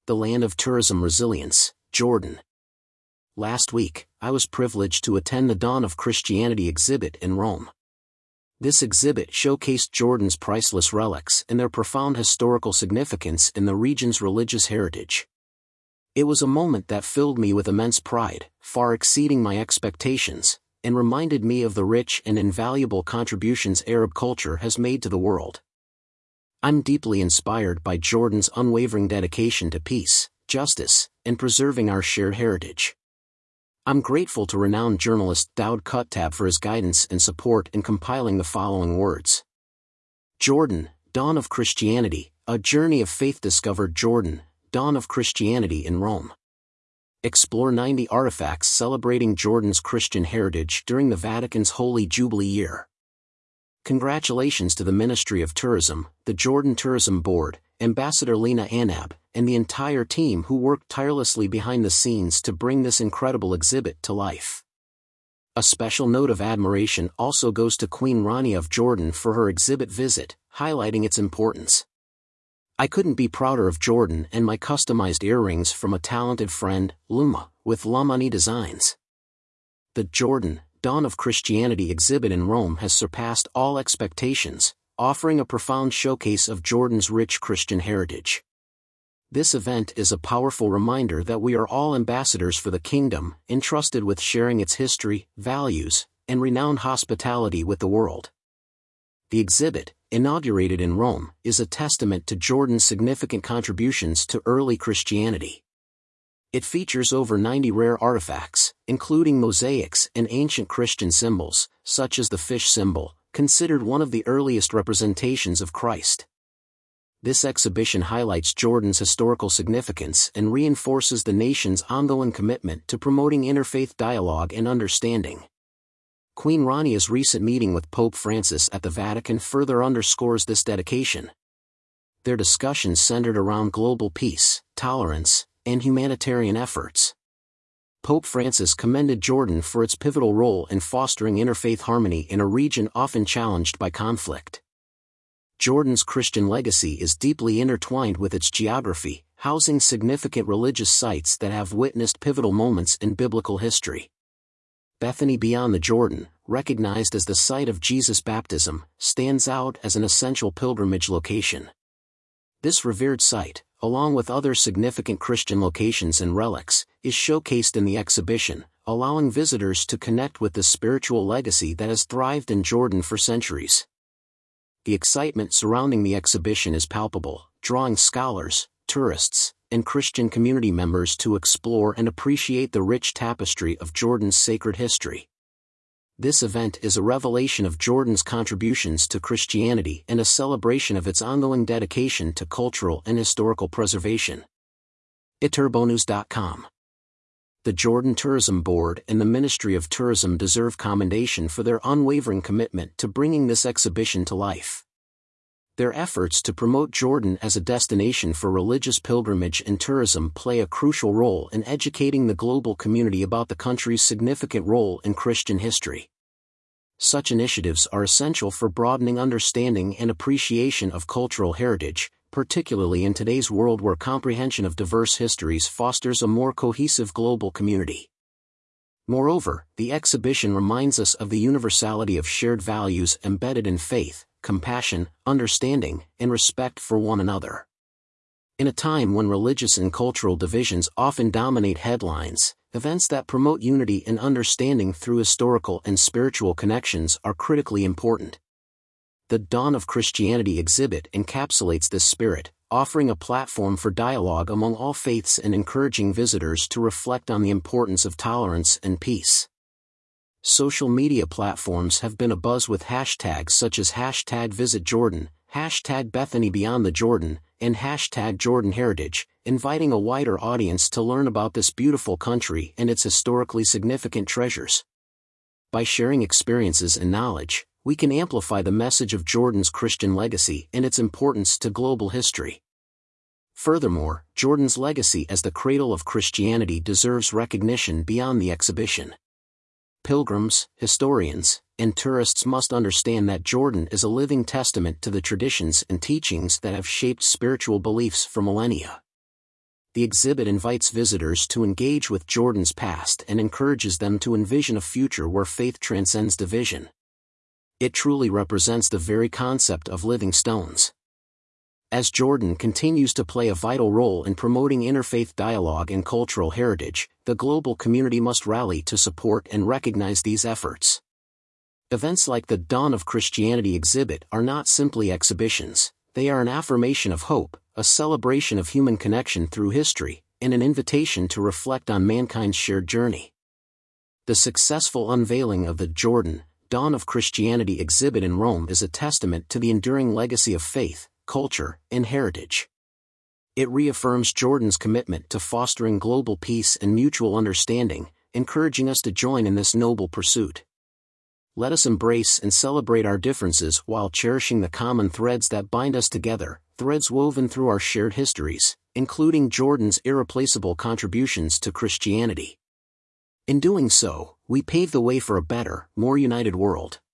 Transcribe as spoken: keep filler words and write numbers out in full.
the land of tourism resilience, Jordan. Last week, I was privileged to attend the Dawn of Christianity exhibit in Rome. This exhibit showcased Jordan's priceless relics and their profound historical significance in the region's religious heritage. It was a moment that filled me with immense pride, far exceeding my expectations, and reminded me of the rich and invaluable contributions Arab culture has made to the world. I'm deeply inspired by Jordan's unwavering dedication to peace, justice, and preserving our shared heritage. I'm grateful to renowned journalist Daoud Kuttab for his guidance and support in compiling the following words. Jordan, Dawn of Christianity, a journey of faith. Discovered Jordan, Dawn of Christianity in Rome. Explore ninety artifacts celebrating Jordan's Christian heritage during the Vatican's Holy Jubilee year. Congratulations to the Ministry of Tourism, the Jordan Tourism Board, Ambassador Lina Anab, and the entire team who worked tirelessly behind the scenes to bring this incredible exhibit to life. A special note of admiration also goes to Queen Rania of Jordan for her exhibit visit, highlighting its importance. I couldn't be prouder of Jordan and my customized earrings from a talented friend, Luma, with Lamani Designs. The Jordan, Dawn of Christianity exhibit in Rome has surpassed all expectations, offering a profound showcase of Jordan's rich Christian heritage. This event is a powerful reminder that we are all ambassadors for the kingdom, entrusted with sharing its history, values, and renowned hospitality with the world. The exhibit, inaugurated in Rome, is a testament to Jordan's significant contributions to early Christianity. It features over ninety rare artifacts, including mosaics and ancient Christian symbols, such as the fish symbol, considered one of the earliest representations of Christ. This exhibition highlights Jordan's historical significance and reinforces the nation's ongoing commitment to promoting interfaith dialogue and understanding. Queen Rania's recent meeting with Pope Francis at the Vatican further underscores this dedication. Their discussions centered around global peace, tolerance, and humanitarian efforts. Pope Francis commended Jordan for its pivotal role in fostering interfaith harmony in a region often challenged by conflict. Jordan's Christian legacy is deeply intertwined with its geography, housing significant religious sites that have witnessed pivotal moments in biblical history. Bethany beyond the Jordan, recognized as the site of Jesus' baptism, stands out as an essential pilgrimage location. This revered site, along with other significant Christian locations and relics, is showcased in the exhibition, allowing visitors to connect with the spiritual legacy that has thrived in Jordan for centuries. The excitement surrounding the exhibition is palpable, drawing scholars, tourists, and Christian community members to explore and appreciate the rich tapestry of Jordan's sacred history. This event is a revelation of Jordan's contributions to Christianity and a celebration of its ongoing dedication to cultural and historical preservation. iturbonus dot com. The Jordan Tourism Board and the Ministry of Tourism deserve commendation for their unwavering commitment to bringing this exhibition to life. Their efforts to promote Jordan as a destination for religious pilgrimage and tourism play a crucial role in educating the global community about the country's significant role in Christian history. Such initiatives are essential for broadening understanding and appreciation of cultural heritage, particularly in today's world where comprehension of diverse histories fosters a more cohesive global community. Moreover, the exhibition reminds us of the universality of shared values embedded in faith, compassion, understanding, and respect for one another. In a time when religious and cultural divisions often dominate headlines, events that promote unity and understanding through historical and spiritual connections are critically important. The Dawn of Christianity exhibit encapsulates this spirit, offering a platform for dialogue among all faiths and encouraging visitors to reflect on the importance of tolerance and peace. Social media platforms have been abuzz with hashtags such as hashtag Visit Jordan, hashtag Bethany Beyond the Jordan, and hashtag Jordan Heritage, inviting a wider audience to learn about this beautiful country and its historically significant treasures. By sharing experiences and knowledge, we can amplify the message of Jordan's Christian legacy and its importance to global history. Furthermore, Jordan's legacy as the cradle of Christianity deserves recognition beyond the exhibition. Pilgrims, historians, and tourists must understand that Jordan is a living testament to the traditions and teachings that have shaped spiritual beliefs for millennia. the exhibit invites visitors to engage with Jordan's past and encourages them to envision a future where faith transcends division. It truly represents the very concept of living stones. As Jordan continues to play a vital role in promoting interfaith dialogue and cultural heritage, the global community must rally to support and recognize these efforts. Events like the Dawn of Christianity exhibit are not simply exhibitions, they are an affirmation of hope, a celebration of human connection through history, and an invitation to reflect on mankind's shared journey. The successful unveiling of the Jordan, Dawn of Christianity exhibit in Rome is a testament to the enduring legacy of faith, culture, and heritage. It reaffirms Jordan's commitment to fostering global peace and mutual understanding, encouraging us to join in this noble pursuit. Let us embrace and celebrate our differences while cherishing the common threads that bind us together, threads woven through our shared histories, including Jordan's irreplaceable contributions to Christianity. In doing so, we pave the way for a better, more united world.